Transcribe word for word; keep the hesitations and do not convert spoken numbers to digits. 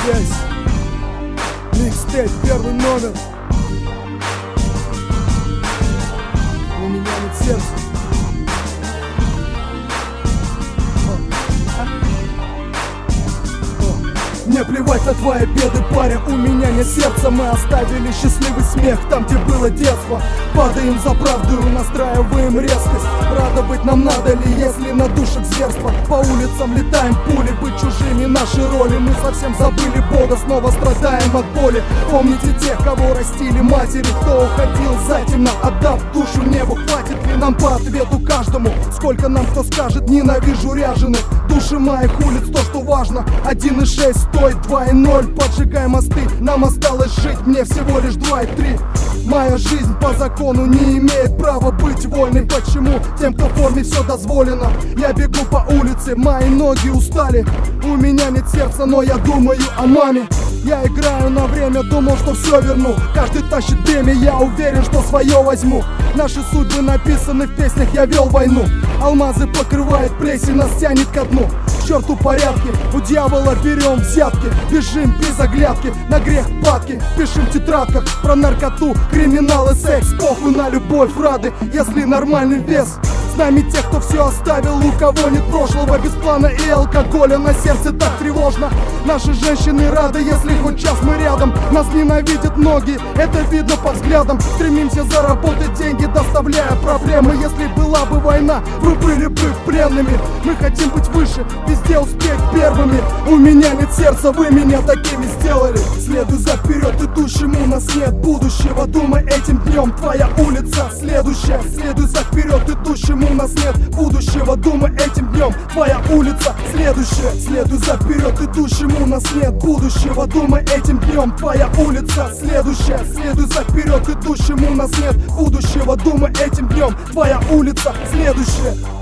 связь. Микстейп, первый номер. У меня нет сердца. Мне плевать на твои беды, парень, у меня нет сердца. Мы оставили счастливый смех там, где было детство. Падаем за правду и настраиваем резкость. Радовать нам надо ли, если на душах зверство? По улицам летаем пули, быть чужими наши роли. Мы совсем забыли Бога, снова страдаем от боли. Помните тех, кого растили матери, кто уходил затемно, отдав душу небу. Хватит ли нам по ответу каждому? Сколько нам кто скажет, ненавижу ряженых. Души моих улиц, то, что важно. Один и шесть стоит два и ноль. Поджигай мосты, нам осталось жить, мне всего лишь два и три. Моя жизнь по закону не имеет права быть вольной. Почему? Тем, кто в форме, все дозволено. Я бегу по улице, мои ноги устали. У меня нет сердца, но я думаю о маме. Я играю на время, думал, что все верну. Каждый тащит бремя, я уверен, что свое возьму. Наши судьбы написаны в песнях, я вел войну. Алмазы покрывает плесень, нас тянет ко дну. К черту порядки, у дьявола берем взятки. Бежим без оглядки, на грех падки. Пишем в тетрадках про наркоту, криминал и секс. Похуй на любовь, рады, если нормальный вес. С нами тех, кто все оставил, у кого нет прошлого. Без плана и алкоголя, на сердце так тревожно. Наши женщины рады, если хоть час мы рядом. Нас ненавидят многие, это видно по взглядам. Стремимся заработать деньги, доставляя проблемы. Если была бы война, вы были бы пленными. Мы хотим быть выше, везде успеть первыми. У меня нет сердца, вы меня такими сделали. Следуй за вперед идущим, у нас нет будущего. Думай этим днем, твоя улица следующая. Следуй за вперед идущим, у нас нет будущего. Думай этим днем, твоя улица следующая. Следуй за вперед идущим, у нас нет будущего. Думай этим днем, твоя улица следующая. Следуй за вперед идущим, у нас нет будущего. Думай этим днем, твоя улица следующая.